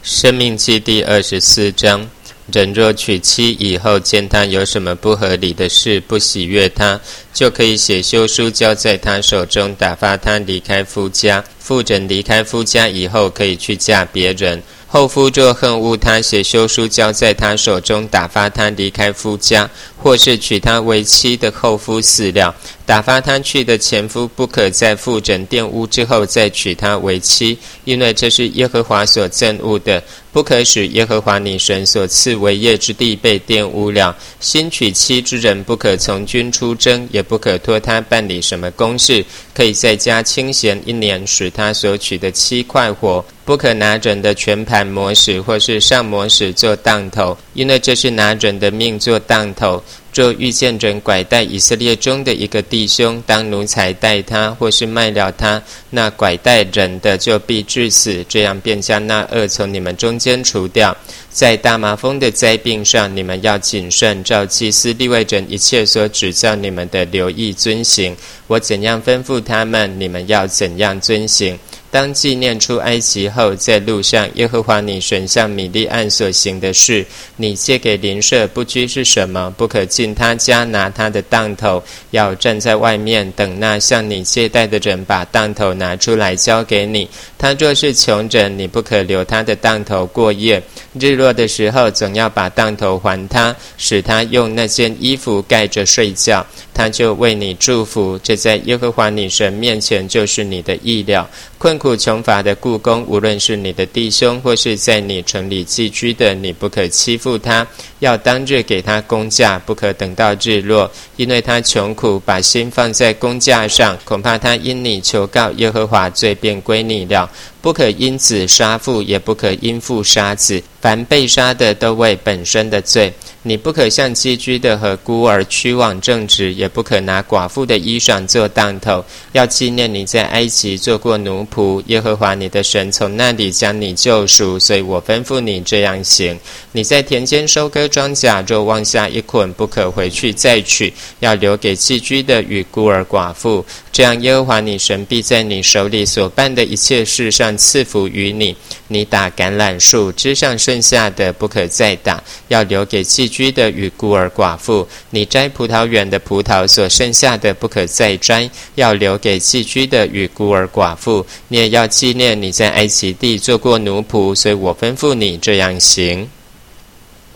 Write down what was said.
申命记第24章，人若娶妻以后见他有什么不合理的事，不喜悦他，就可以写休书交在他手中，打发他离开夫家。妇人离开夫家以后，可以去嫁别人。后夫若恨恶他，写休书交在他手中，打发他离开夫家，或是娶他为妻的后夫死了，打发他去的前夫不可在妇人玷污之后再娶她为妻，因为这是耶和华所憎恶的，不可使耶和华你神所赐为业之地被玷污了。新娶妻之人不可从军出征，也不可托他办理什么公事，可以在家清闲1年，使他所娶的妻快活。不可拿人的全盘磨石，或是上磨石做当头，因为这是拿人的命做当头。若遇见人拐带以色列中的一个弟兄，当奴才待他，或是卖了他，那拐带人的就必治死，这样便将那恶从你们中间除掉。在大麻风的灾病上，你们要谨慎，照祭司利未人一切所指教你们的留意遵行。我怎样吩咐他们，你们要怎样遵行。当纪念出埃及后，在路上耶和华你神向米利暗所行的事，你借给邻舍不拘是什么？不可进他家拿他的当头，要站在外面等那向你借贷的人把当头拿出来交给你。他若是穷人，你不可留他的当头过夜。日落的时候，总要把当头还他，使他用那件衣服盖着睡觉，他就为你祝福。这在耶和华你神面前就是你的义了。困苦穷乏的雇工，无论是你的弟兄，或是在你城里寄居的，你不可欺负他，要当日给他工价，不可等到日落，因为他穷苦，把心放在工价上，恐怕他因你求告耶和华，罪便归你了。不可因子杀父，也不可因父杀子，凡被杀的都为本身的罪。你不可向寄居的和孤儿屈枉正直，也不可拿寡妇的衣裳做当头。要纪念你在埃及做过奴仆，耶和华你的神从那里将你救赎，所以我吩咐你这样行。你在田间收割庄稼，若忘下一捆，不可回去再取，要留给寄居的与孤儿寡妇。这样耶和华你神必在你手里所办的一切事上赐福于你。你打橄榄树枝上剩下的不可再打，要留给寄居的与孤儿寡妇。你摘葡萄园的葡萄所剩下的不可再摘，要留给寄居的与孤儿寡妇。你也要纪念你在埃及地做过奴仆，所以我吩咐你这样行。